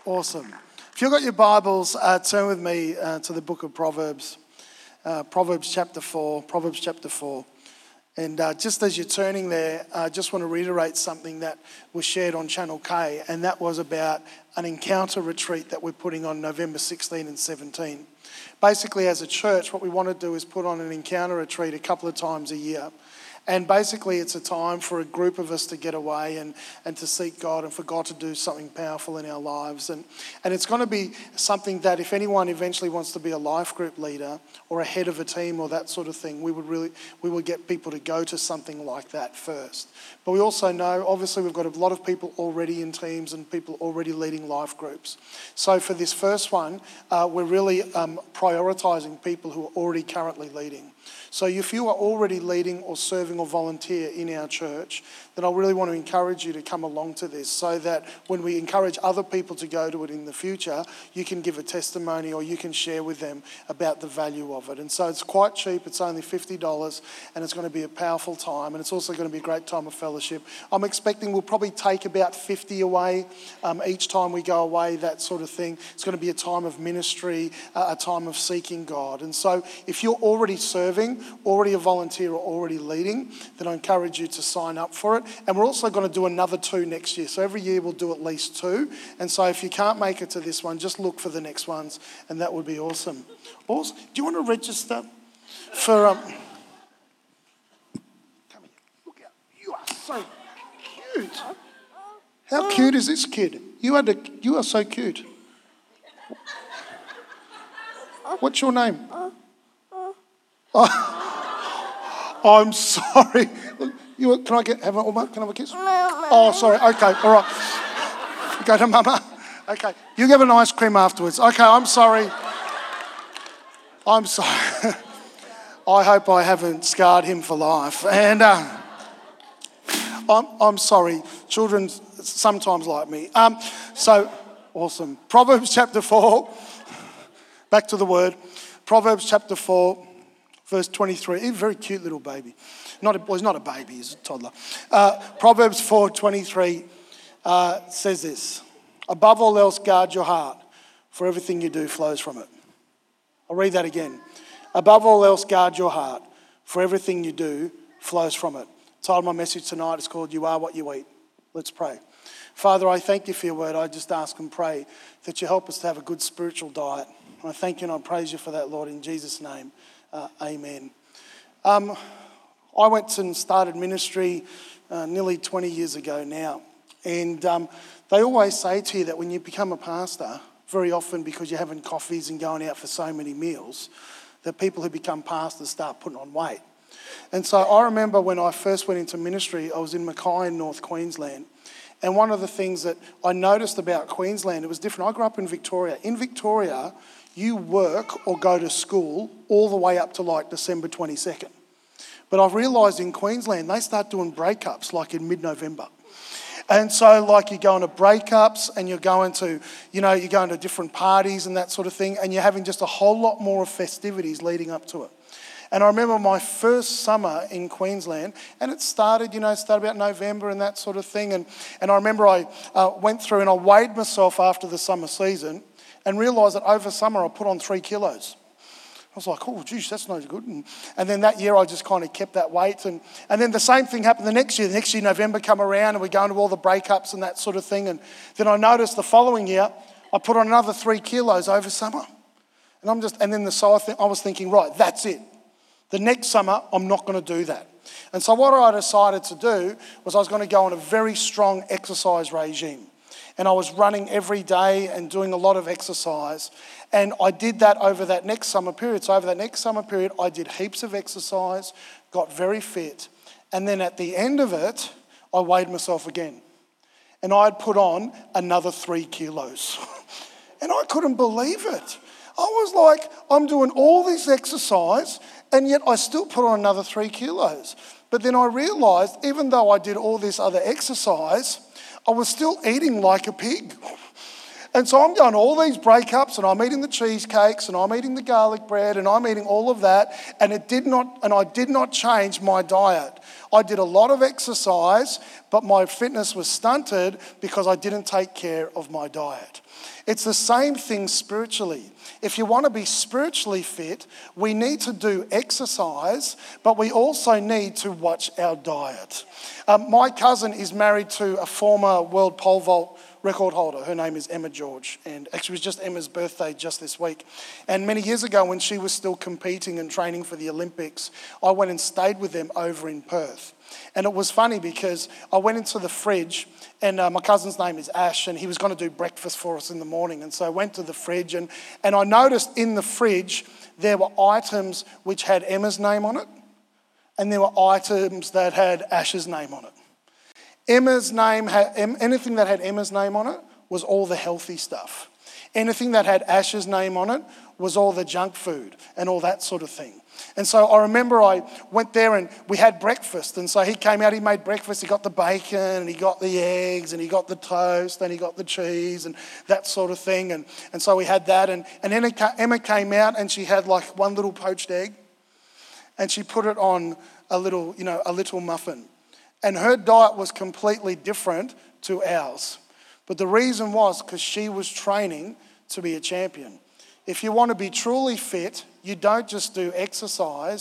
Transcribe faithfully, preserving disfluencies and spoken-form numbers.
Awesome. If you've got your Bibles, uh, turn with me uh, to the book of Proverbs. Uh, Proverbs chapter four. Proverbs chapter four. And uh, just as you're turning there, I uh, just want to reiterate something that was shared on Channel K, and that was about an encounter retreat that we're putting on November sixteenth and seventeenth. Basically, as a church, what we want to do is put on an encounter retreat a couple of times a year. And basically, it's a time for a group of us to get away and, and to seek God and for God to do something powerful in our lives. And, and it's going to be something that if anyone eventually wants to be a life group leader or a head of a team or that sort of thing, we would really we would get people to go to something like that first. But we also know, obviously, we've got a lot of people already in teams and people already leading life groups. So for this first one, uh, we're really um, prioritising people who are already currently leading. So if you are already leading or serving or volunteer in our church, then I really want to encourage you to come along to this so that when we encourage other people to go to it in the future, you can give a testimony or you can share with them about the value of it. And so it's quite cheap. It's only fifty dollars and it's going to be a powerful time. And it's also going to be a great time of fellowship. I'm expecting we'll probably take about fifty away um, each time we go away, that sort of thing. It's going to be a time of ministry, uh, a time of seeking God. And so if you're already serving, already a volunteer or already leading, then I encourage you to sign up for it. And we're also going to do another two next year. So every year we'll do at least two. And so if you can't make it to this one, just look for the next ones and that would be awesome. Also, do you want to register for... Um... Come here. Look out. You are so cute. How cute is this kid? You are, the... you are so cute. What's your name? Oh, I'm sorry. You, can I get have a, can I have a kiss? Oh, sorry. Okay, all right. Go to Mama. Okay, you have an ice cream afterwards. Okay, I'm sorry. I'm sorry. I hope I haven't scarred him for life. And uh, I'm I'm sorry. Children sometimes like me. Um, so awesome. Proverbs chapter four. Back to the word. Proverbs chapter four. Verse twenty-three, a very cute little baby. Not a, well, he's not a baby, he's a toddler. Uh, Proverbs four twenty-three uh, says this, above all else, guard your heart, for everything you do flows from it. I'll read that again. Above all else, guard your heart, for everything you do flows from it. The title of my message tonight is called You Are What You Eat. Let's pray. Father, I thank you for your word. I just ask and pray that you help us to have a good spiritual diet. I thank you and I praise you for that, Lord, in Jesus' name. Uh, amen. Um, I went and started ministry uh, nearly twenty years ago now. And um, they always say to you that when you become a pastor, very often because you're having coffees and going out for so many meals, that people who become pastors start putting on weight. And so I remember when I first went into ministry, I was in Mackay in North Queensland. And one of the things that I noticed about Queensland, it was different. I grew up in Victoria. In Victoria, you work or go to school all the way up to like December twenty-second. But I've realised in Queensland, they start doing breakups like in mid-November. And so like you're going to breakups and you're going to, you know, you're going to different parties and that sort of thing. And you're having just a whole lot more of festivities leading up to it. And I remember my first summer in Queensland, and it started, you know, started about November and that sort of thing. And, and I remember I uh, went through and I weighed myself after the summer season and realised that over summer I put on three kilos. I was like, oh, geez, that's no good. And, and then that year I just kind of kept that weight. And, and then the same thing happened the next year. The next year, November come around and we're going to all the breakups and that sort of thing. And then I noticed the following year, I put on another three kilos over summer. And I'm just, and then the so I, th- I was thinking, right, that's it. The next summer, I'm not going to do that. And so what I decided to do was I was going to go on a very strong exercise regime. And I was running every day and doing a lot of exercise. And I did that over that next summer period. So over that next summer period, I did heaps of exercise, got very fit. And then at the end of it, I weighed myself again. And I had put on another three kilos. And I couldn't believe it. I was like, I'm doing all this exercise, and yet I still put on another three kilos. But then I realised, even though I did all this other exercise, I was still eating like a pig. And so I'm going to all these breakups and I'm eating the cheesecakes and I'm eating the garlic bread and I'm eating all of that. And it did not, and I did not change my diet. I did a lot of exercise, but my fitness was stunted because I didn't take care of my diet. It's the same thing spiritually. If you want to be spiritually fit, we need to do exercise, but we also need to watch our diet. Um, my cousin is married to a former world pole vault record holder. Her name is Emma George, and actually it was just Emma's birthday just this week. And many years ago, when she was still competing and training for the Olympics, I went and stayed with them over in Perth. And it was funny because I went into the fridge, and uh, my cousin's name is Ash, and he was going to do breakfast for us in the morning. And so I went to the fridge, and, and I noticed in the fridge there were items which had Emma's name on it, and there were items that had Ash's name on it. Emma's name had, anything that had Emma's name on it was all the healthy stuff. Anything that had Ash's name on it was all the junk food and all that sort of thing. And so I remember I went there and we had breakfast. And so he came out, he made breakfast, he got the bacon and he got the eggs and he got the toast and he got the cheese and that sort of thing. And, and so we had that. And, and then Emma came out and she had like one little poached egg and she put it on a little, you know, a little muffin. And her diet was completely different to ours. But the reason was because she was training to be a champion. If you want to be truly fit, you don't just do exercise,